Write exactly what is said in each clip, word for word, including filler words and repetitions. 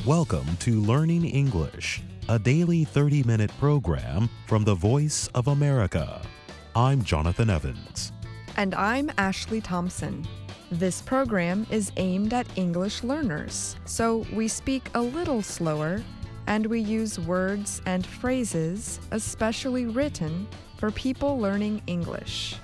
Welcome to Learning English, a daily thirty-minute program from the Voice of America. I'm Jonathan Evans. And I'm Ashley Thompson. This program is aimed at English learners, so we speak a little slower and we use words and phrases especially written for people learning English.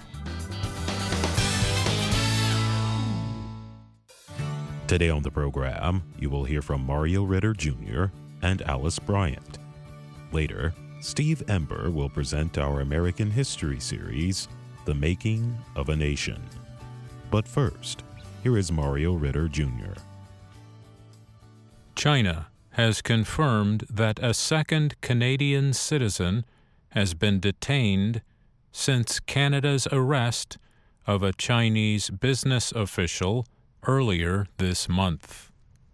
Today on the program, you will hear from Mario Ritter Junior and Alice Bryant. Later, Steve Ember will present our American history series, The Making of a Nation. But first, here is Mario Ritter Junior China has confirmed that a second Canadian citizen has been detained since Canada's arrest of a Chinese business official earlier this month.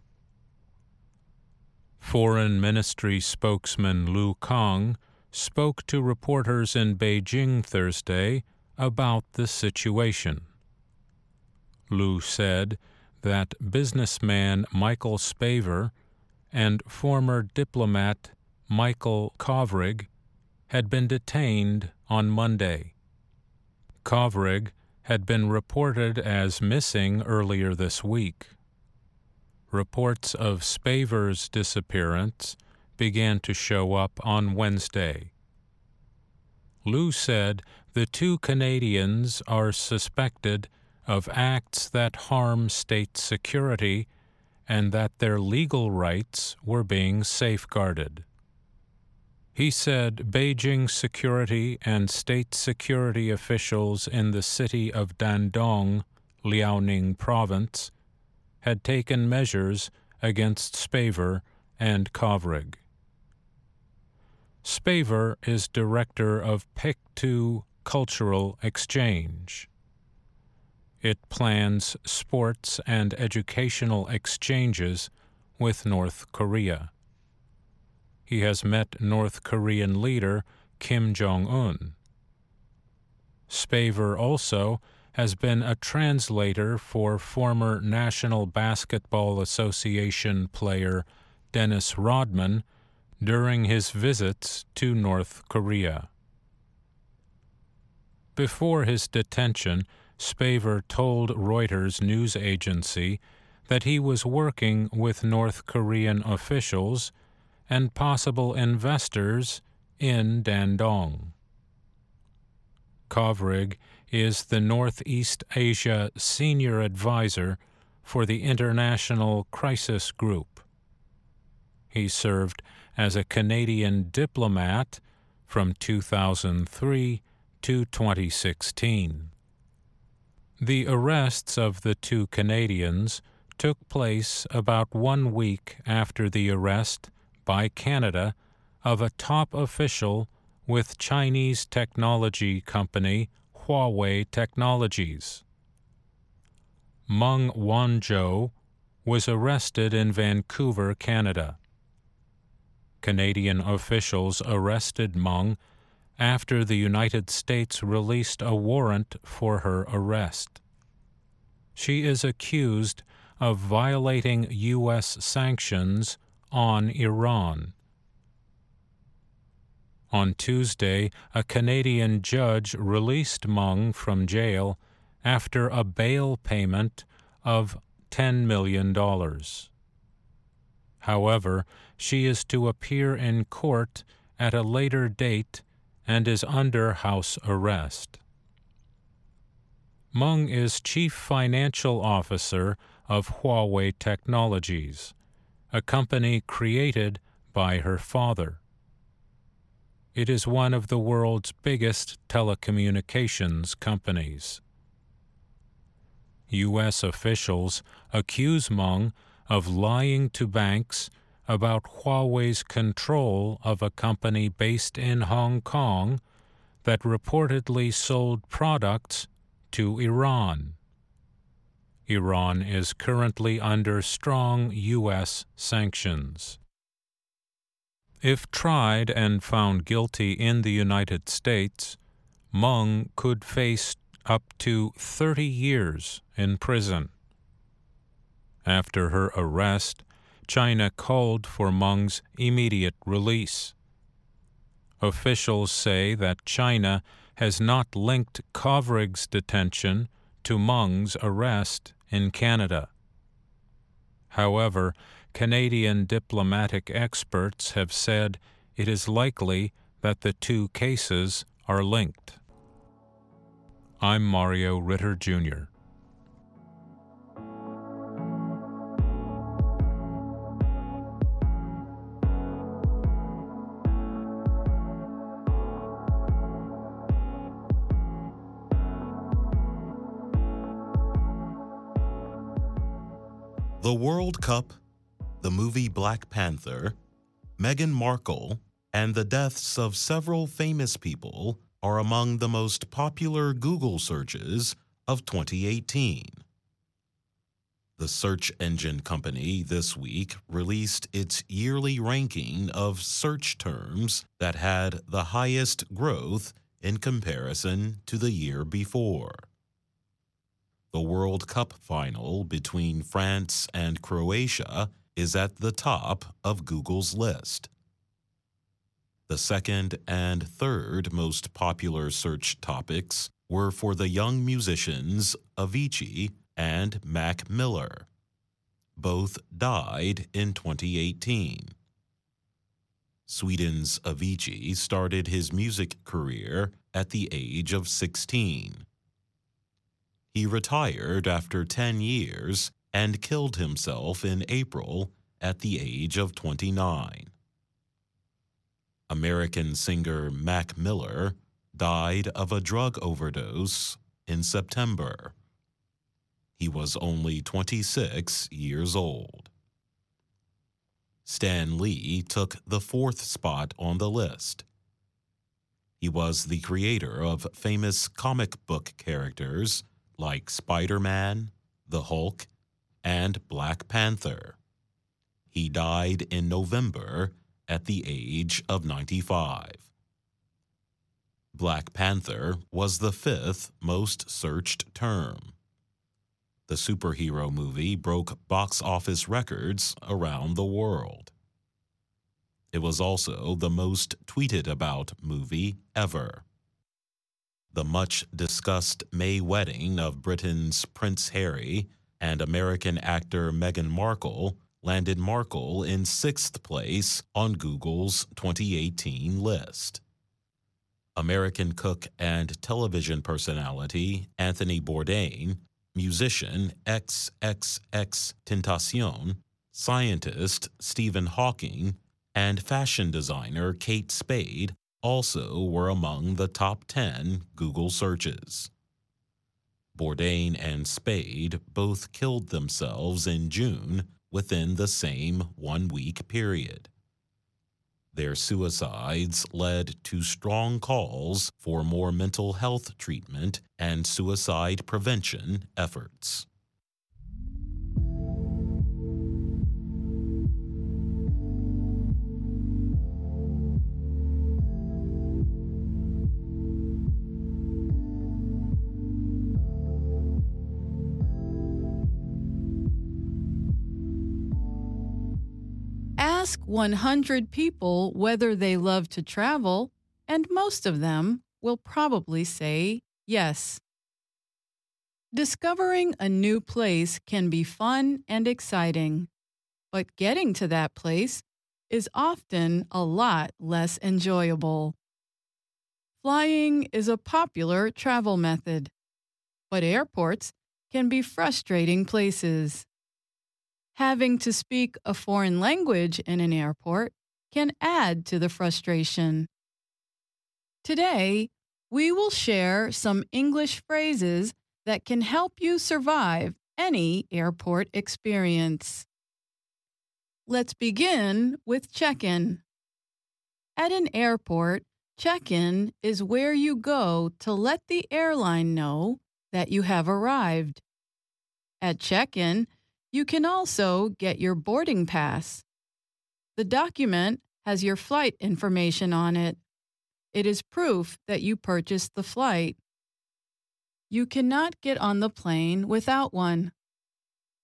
Foreign Ministry spokesman Lu Kang spoke to reporters in Beijing Thursday about the situation. Lu said that businessman Michael Spavor and former diplomat Michael Kovrig had been detained on Monday. Kovrig had been reported as missing earlier this week. Reports of Spavor's disappearance began to show up on Wednesday. Lu said the two Canadians are suspected of acts that harm state security and that their legal rights were being safeguarded. He said Beijing security and state security officials in the city of Dandong, Liaoning Province, had taken measures against Spavor and Kovrig. Spavor is director of Pictou Cultural Exchange. It plans sports and educational exchanges with North Korea. He has met North Korean leader Kim Jong-un. Spavor also has been a translator for former National Basketball Association player Dennis Rodman during his visits to North Korea. Before his detention, Spavor told Reuters news agency that he was working with North Korean officials and possible investors in Dandong. Kovrig is the Northeast Asia Senior Advisor for the International Crisis Group. He served as a Canadian diplomat from two thousand three to twenty sixteen. The arrests of the two Canadians took place about one week after the arrest by Canada of a top official with Chinese technology company Huawei Technologies. Meng Wanzhou was arrested in Vancouver, Canada. Canadian officials arrested Meng after the United States released a warrant for her arrest. She is accused of violating U S sanctions on Iran. On Tuesday, a Canadian judge released Meng from jail after a bail payment of ten million dollars. However, she is to appear in court at a later date and is under house arrest. Meng is chief financial officer of Huawei Technologies, a company created by her father. It is one of the world's biggest telecommunications companies. U S officials accuse Meng of lying to banks about Huawei's control of a company based in Hong Kong that reportedly sold products to Iran. Iran is currently under strong U S sanctions. If tried and found guilty in the United States, Meng could face up to thirty years in prison. After her arrest, China called for Meng's immediate release. Officials say that China has not linked Kovrig's detention to Meng's arrest in Canada. However, Canadian diplomatic experts have said it is likely that the two cases are linked. I'm Mario Ritter, Junior The World Cup, the movie Black Panther, Meghan Markle, and the deaths of several famous people are among the most popular Google searches of twenty eighteen. The search engine company this week released its yearly ranking of search terms that had the highest growth in comparison to the year before. The World Cup final between France and Croatia is at the top of Google's list. The second and third most popular search topics were for the young musicians Avicii and Mac Miller. Both died in twenty eighteen. Sweden's Avicii started his music career at the age of sixteen. He retired after ten years and killed himself in April at the age of twenty-nine. American singer Mac Miller died of a drug overdose in September. He was only twenty-six years old. Stan Lee took the fourth spot on the list. He was the creator of famous comic book characters like Spider-Man, the Hulk, and Black Panther. He died in November at the age of ninety-five. Black Panther was the fifth most searched term. The superhero movie broke box office records around the world. It was also the most tweeted about movie ever. The much-discussed May wedding of Britain's Prince Harry and American actor Meghan Markle landed Markle in sixth place on Google's twenty eighteen list. American cook and television personality Anthony Bourdain, musician X X X Tentacion, scientist Stephen Hawking, and fashion designer Kate Spade also were among the top ten Google searches. Bourdain and Spade both killed themselves in June within the same one-week period. Their suicides led to strong calls for more mental health treatment and suicide prevention efforts. Ask one hundred people whether they love to travel, and most of them will probably say yes. Discovering a new place can be fun and exciting, but getting to that place is often a lot less enjoyable. Flying is a popular travel method, but airports can be frustrating places. Having to speak a foreign language in an airport can add to the frustration. Today, we will share some English phrases that can help you survive any airport experience. Let's begin with check-in. At an airport, check-in is where you go to let the airline know that you have arrived. At check-in, you can also get your boarding pass. The document has your flight information on it. It is proof that you purchased the flight. You cannot get on the plane without one.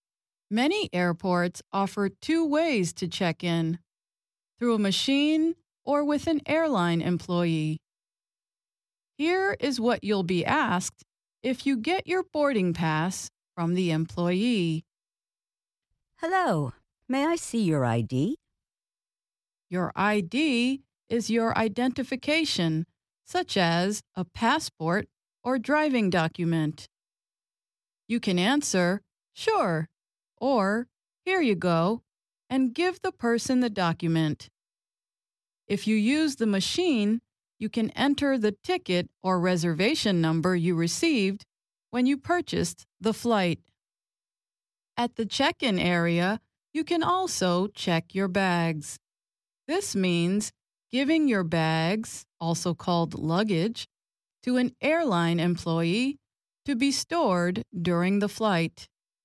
Many airports offer two ways to check in: through a machine or with an airline employee. Here is what you'll be asked if you get your boarding pass from the employee. Hello, may I see your I D? Your I D is your identification, such as a passport or driving document. You can answer, "Sure," or "Here you go," and give the person the document. If you use the machine, you can enter the ticket or reservation number you received when you purchased the flight. At the check-in area, you can also check your bags. This means giving your bags, also called luggage, to an airline employee to be stored during the flight.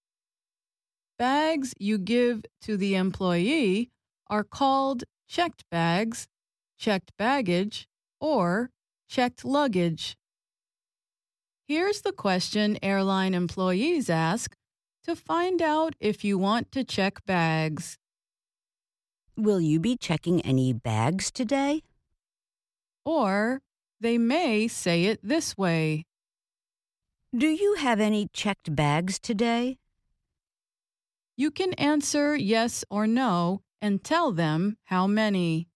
Bags you give to the employee are called checked bags, checked baggage, or checked luggage. Here's the question airline employees ask to find out if you want to check bags. Will you be checking any bags today? Or they may say it this way: Do you have any checked bags today? You can answer yes or no and tell them how many.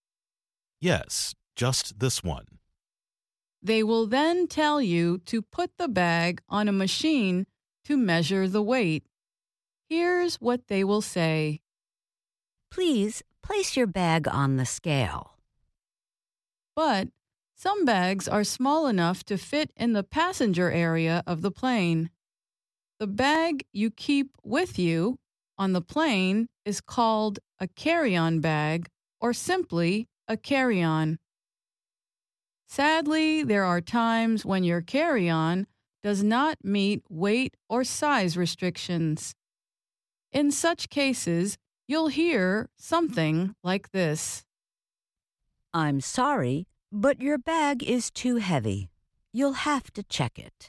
Yes, just this one. They will then tell you to put the bag on a machine to measure the weight. Here's what they will say: Please place your bag on the scale. But some bags are small enough to fit in the passenger area of the plane. The bag you keep with you on the plane is called a carry-on bag or simply a carry-on. Sadly, there are times when your carry-on does not meet weight or size restrictions. In such cases, you'll hear something like this: I'm sorry, but your bag is too heavy. You'll have to check it.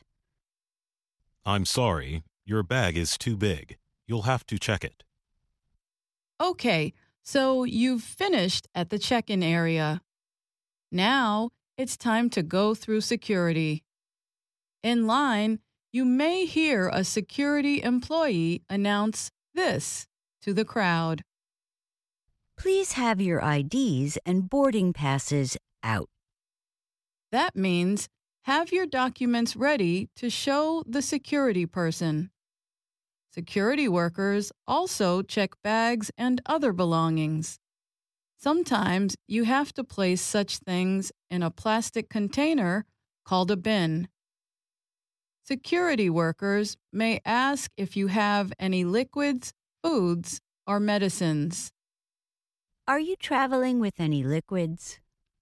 I'm sorry, your bag is too big. You'll have to check it. Okay, so you've finished at the check-in area. Now it's time to go through security. In line, you may hear a security employee announce this to the crowd: Please have your I Ds and boarding passes out. That means have your documents ready to show the security person. Security workers also check bags and other belongings. Sometimes you have to place such things in a plastic container called a bin. Security workers may ask if you have any liquids, foods, or medicines. Are you traveling with any liquids?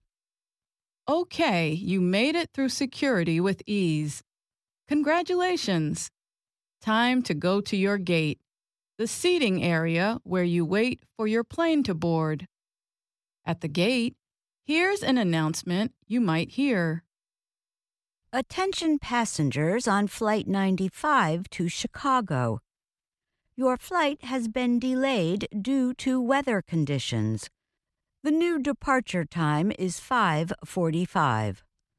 Okay, you made it through security with ease. Congratulations! Time to go to your gate, the seating area where you wait for your plane to board. At the gate, here's an announcement you might hear. Attention passengers on Flight ninety-five to Chicago. Your flight has been delayed due to weather conditions. The new departure time is five forty-five.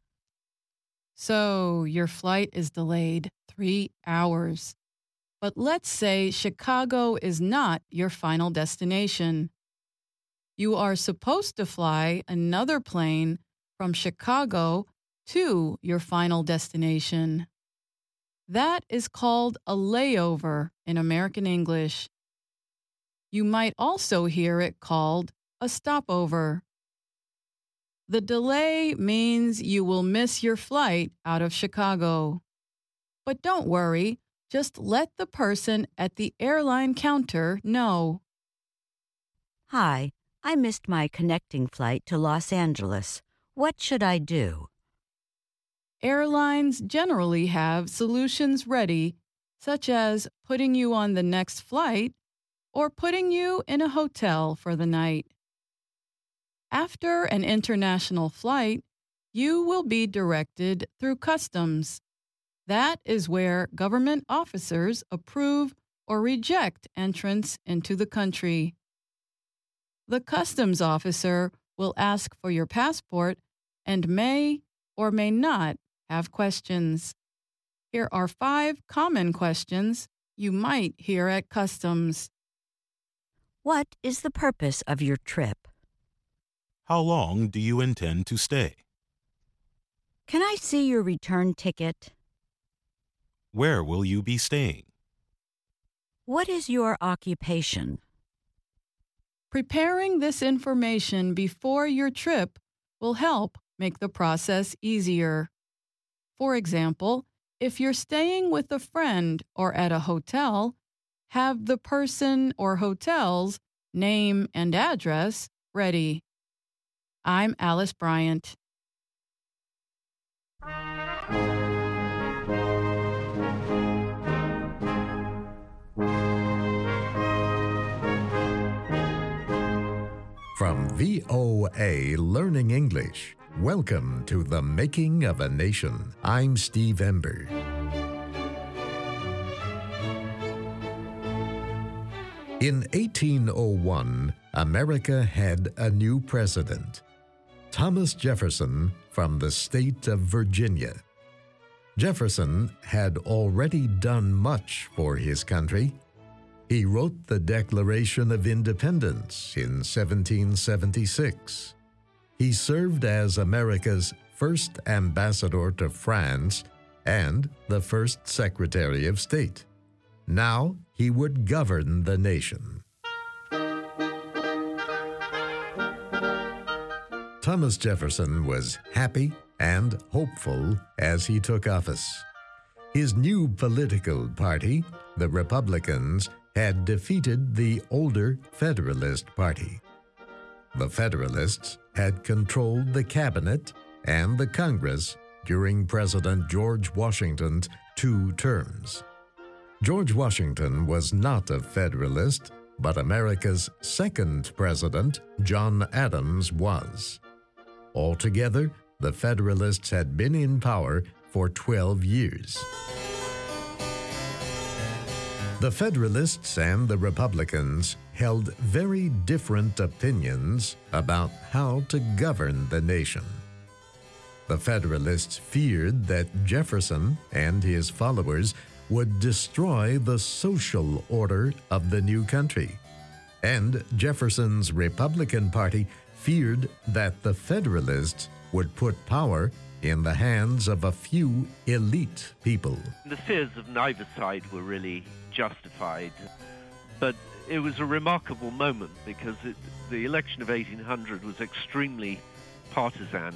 So your flight is delayed three hours. But let's say Chicago is not your final destination. You are supposed to fly another plane from Chicago to your final destination. That is called a layover in American English. You might also hear it called a stopover. The delay means you will miss your flight out of Chicago. But don't worry, just let the person at the airline counter know. Hi, I missed my connecting flight to Los Angeles. What should I do? Airlines generally have solutions ready, such as putting you on the next flight or putting you in a hotel for the night. After an international flight, you will be directed through customs. That is where government officers approve or reject entrance into the country. The customs officer will ask for your passport and may or may not have questions. Here are five common questions you might hear at customs. What is the purpose of your trip? How long do you intend to stay? Can I see your return ticket? Where will you be staying? What is your occupation? Preparing this information before your trip will help make the process easier. For example, if you're staying with a friend or at a hotel, have the person or hotel's name and address ready. I'm Alice Bryant. From V O A Learning English, welcome to The Making of a Nation. I'm Steve Ember. In eighteen oh one, America had a new president, Thomas Jefferson from the state of Virginia. Jefferson had already done much for his country. He wrote the Declaration of Independence in seventeen seventy-six. He served as America's first ambassador to France and the first Secretary of State. Now he would govern the nation. Thomas Jefferson was happy and hopeful as he took office. His new political party, the Republicans, had defeated the older Federalist Party. The Federalists had controlled the cabinet and the Congress during President George Washington's two terms. George Washington was not a Federalist, but America's second president, John Adams, was. Altogether, the Federalists had been in power for twelve years. The Federalists and the Republicans held very different opinions about how to govern the nation. The Federalists feared that Jefferson and his followers would destroy the social order of the new country, and Jefferson's Republican Party feared that the Federalists would put power in the hands of a few elite people. The fears of neither side were really justified, but it was a remarkable moment because it, the election of eighteen hundred was extremely partisan,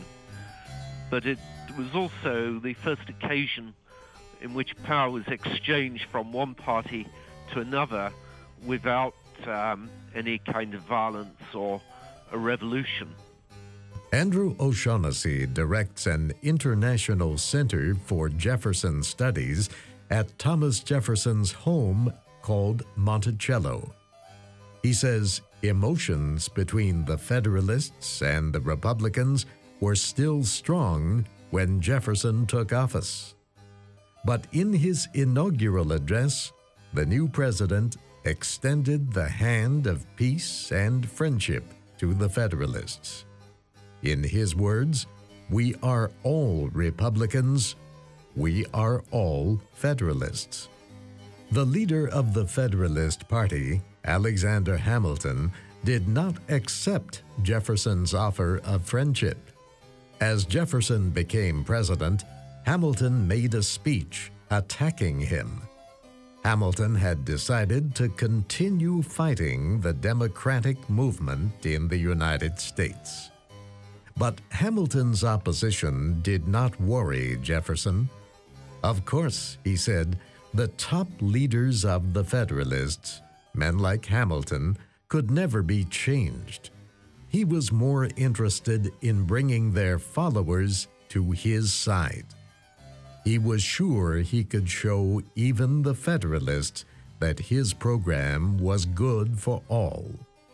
but it was also the first occasion in which power was exchanged from one party to another without um, any kind of violence or a revolution. Andrew O'Shaughnessy directs an international center for Jefferson studies at Thomas Jefferson's home called Monticello. He says emotions between the Federalists and the Republicans were still strong when Jefferson took office. But in his inaugural address, the new president extended the hand of peace and friendship to the Federalists. In his words, "We are all Republicans. We are all Federalists." The leader of the Federalist Party, Alexander Hamilton, did not accept Jefferson's offer of friendship. As Jefferson became president, Hamilton made a speech attacking him. Hamilton had decided to continue fighting the Democratic movement in the United States. But Hamilton's opposition did not worry Jefferson. Of course, he said, the top leaders of the Federalists, men like Hamilton, could never be changed. He was more interested in bringing their followers to his side. He was sure he could show even the Federalists that his program was good for all.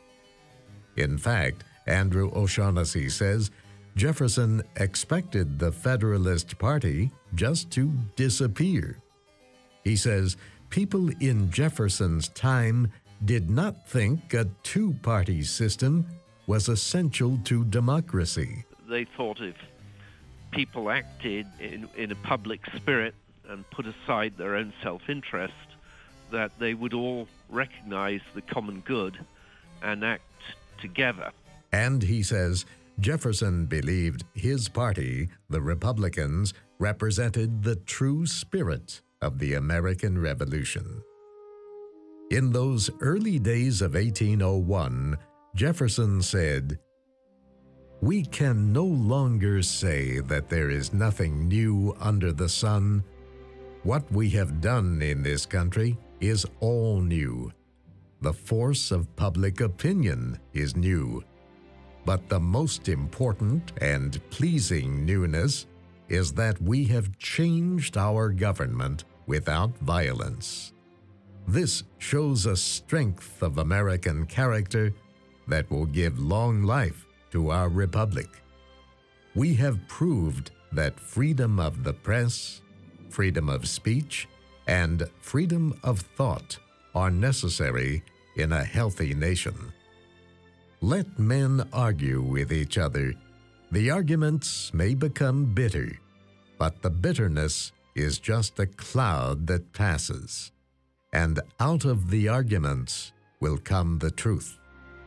In fact, Andrew O'Shaughnessy says Jefferson expected the Federalist Party just to disappear. He says people in Jefferson's time did not think a two-party system was essential to democracy. They thought if people acted in, in a public spirit and put aside their own self-interest, that they would all recognize the common good and act together. And he says Jefferson believed his party, the Republicans, represented the true spirit of the American Revolution. In those early days of eighteen oh one, Jefferson said, "We can no longer say that there is nothing new under the sun. What we have done in this country is all new. The force of public opinion is new. But the most important and pleasing newness is that we have changed our government without violence. This shows a strength of American character that will give long life to our republic. We have proved that freedom of the press, freedom of speech, and freedom of thought are necessary in a healthy nation. Let men argue with each other. The arguments may become bitter, but the bitterness is just a cloud that passes, and out of the arguments will come the truth."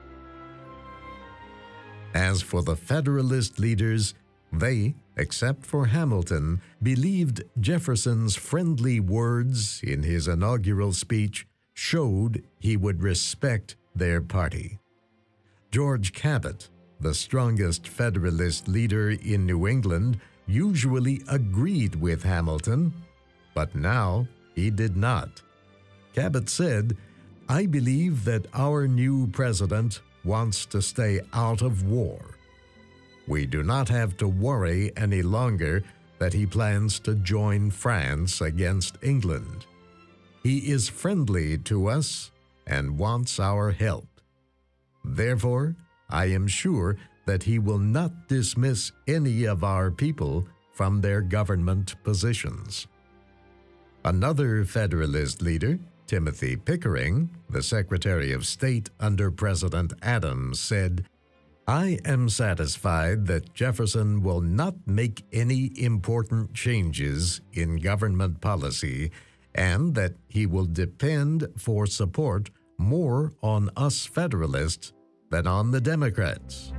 As for the Federalist leaders, they, except for Hamilton, believed Jefferson's friendly words in his inaugural speech showed he would respect their party. George Cabot, the strongest Federalist leader in New England, usually agreed with Hamilton, but now he did not. Cabot said, "I believe that our new president wants to stay out of war. We do not have to worry any longer that he plans to join France against England. He is friendly to us and wants our help. Therefore, I am sure that he will not dismiss any of our people from their government positions." Another Federalist leader, Timothy Pickering, the Secretary of State under President Adams, said, "I am satisfied that Jefferson will not make any important changes in government policy and that he will depend for support more on us Federalists than on the Democrats."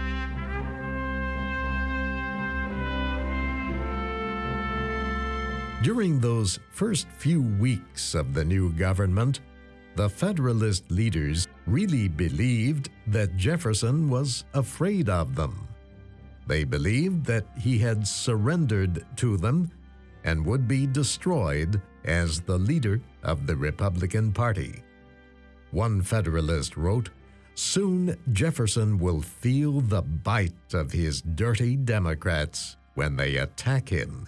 During those first few weeks of the new government, the Federalist leaders really believed that Jefferson was afraid of them. They believed that he had surrendered to them and would be destroyed as the leader of the Republican Party. One Federalist wrote, "Soon Jefferson will feel the bite of his dirty Democrats when they attack him."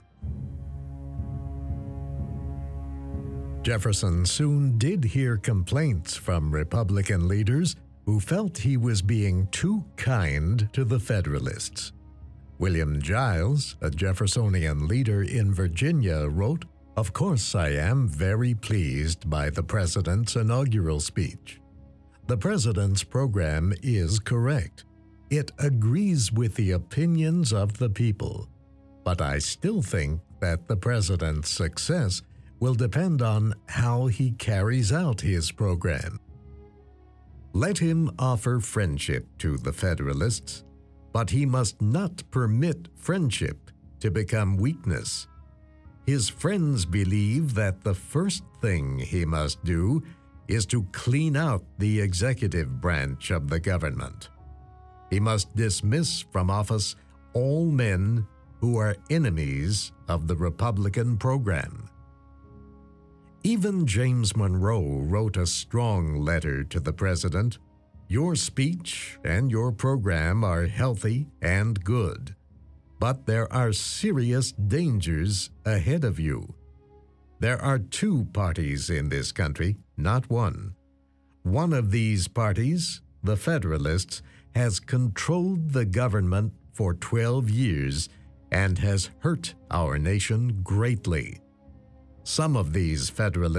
Jefferson soon did hear complaints from Republican leaders who felt he was being too kind to the Federalists. William Giles, a Jeffersonian leader in Virginia, wrote, "Of course I am very pleased by the president's inaugural speech. The president's program is correct. It agrees with the opinions of the people. But I still think that the president's success will depend on how he carries out his program. Let him offer friendship to the Federalists, but he must not permit friendship to become weakness. His friends believe that the first thing he must do is to clean out the executive branch of the government. He must dismiss from office all men who are enemies of the Republican program." Even James Monroe wrote a strong letter to the president. "Your speech and your program are healthy and good, but there are serious dangers ahead of you. There are two parties in this country, not one. One of these parties, the Federalists, has controlled the government for twelve years and has hurt our nation greatly. Some of these Federalists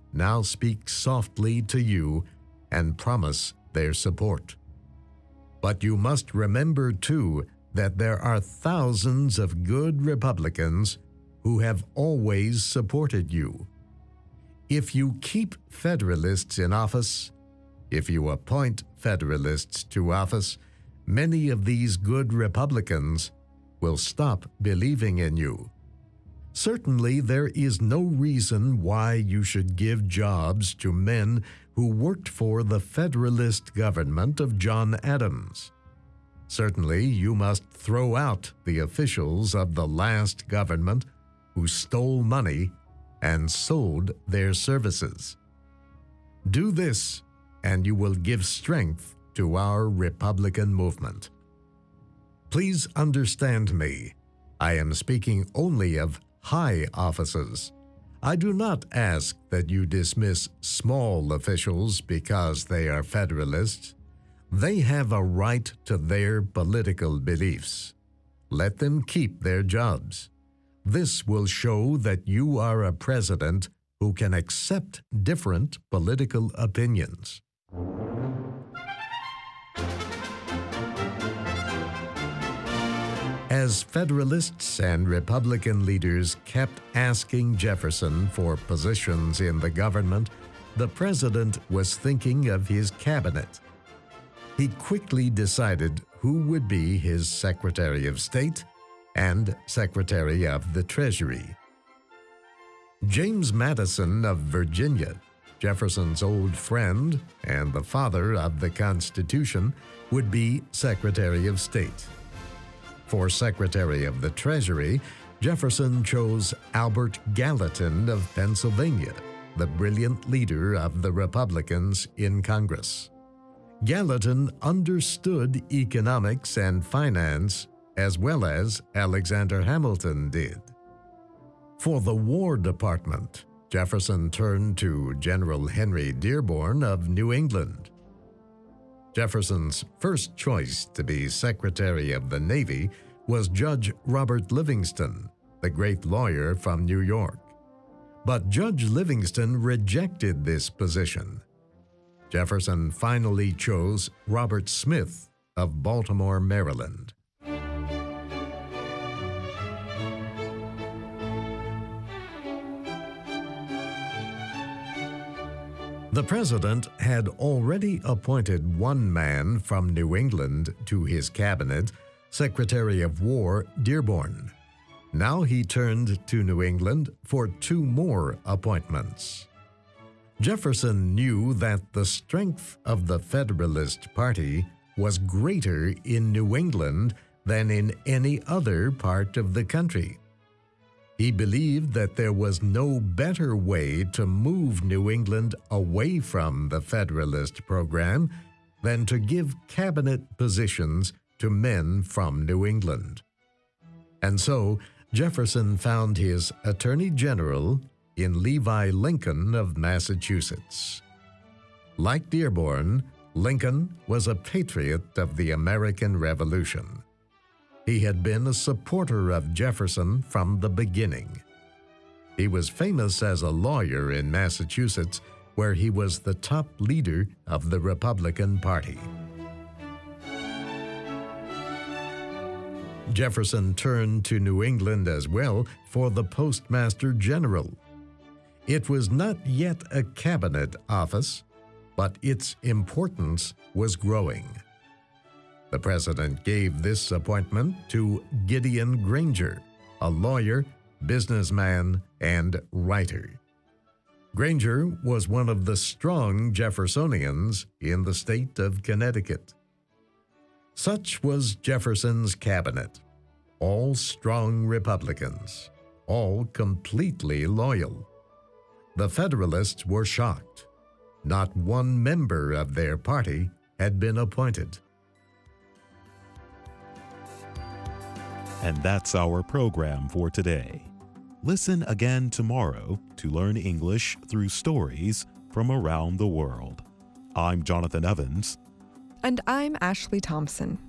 now speak softly to you and promise their support. But you must remember, too, that there are thousands of good Republicans who have always supported you. If you keep Federalists in office, if you appoint Federalists to office, many of these good Republicans will stop believing in you. Certainly, there is no reason why you should give jobs to men who worked for the Federalist government of John Adams. Certainly, you must throw out the officials of the last government who stole money and sold their services. Do this, and you will give strength to our Republican movement. Please understand me. I am speaking only of high offices. I do not ask that you dismiss small officials because they are Federalists. They have a right to their political beliefs. Let them keep their jobs. This will show that you are a president who can accept different political opinions. As Federalists and Republican leaders kept asking Jefferson for positions in the government, the president was thinking of his cabinet. He quickly decided who would be his Secretary of State and Secretary of the Treasury. James Madison of Virginia, Jefferson's old friend and the father of the Constitution, would be Secretary of State. For Secretary of the Treasury, Jefferson chose Albert Gallatin of Pennsylvania, the brilliant leader of the Republicans in Congress. Gallatin understood economics and finance as well as Alexander Hamilton did. For the War Department, Jefferson turned to General Henry Dearborn of New England. Jefferson's first choice to be Secretary of the Navy was Judge Robert Livingston, the great lawyer from New York. But Judge Livingston rejected this position. Jefferson finally chose Robert Smith of Baltimore, Maryland. The president had already appointed one man from New England to his cabinet, Secretary of War Dearborn. Now he turned to New England for two more appointments. Jefferson knew that the strength of the Federalist Party was greater in New England than in any other part of the country. He believed that there was no better way to move New England away from the Federalist program than to give cabinet positions to men from New England. And so Jefferson found his Attorney General in Levi Lincoln of Massachusetts. Like Dearborn, Lincoln was a patriot of the American Revolution. He had been a supporter of Jefferson from the beginning. He was famous as a lawyer in Massachusetts, where he was the top leader of the Republican Party. Jefferson turned to New England as well for the Postmaster General. It was not yet a cabinet office, but its importance was growing. The president gave this appointment to Gideon Granger, a lawyer, businessman, and writer. Granger was one of the strong Jeffersonians in the state of Connecticut. Such was Jefferson's cabinet, all strong Republicans, all completely loyal. The Federalists were shocked. Not one member of their party had been appointed. And that's our program for today. Listen again tomorrow to learn English through stories from around the world. I'm Jonathan Evans. And I'm Ashley Thompson.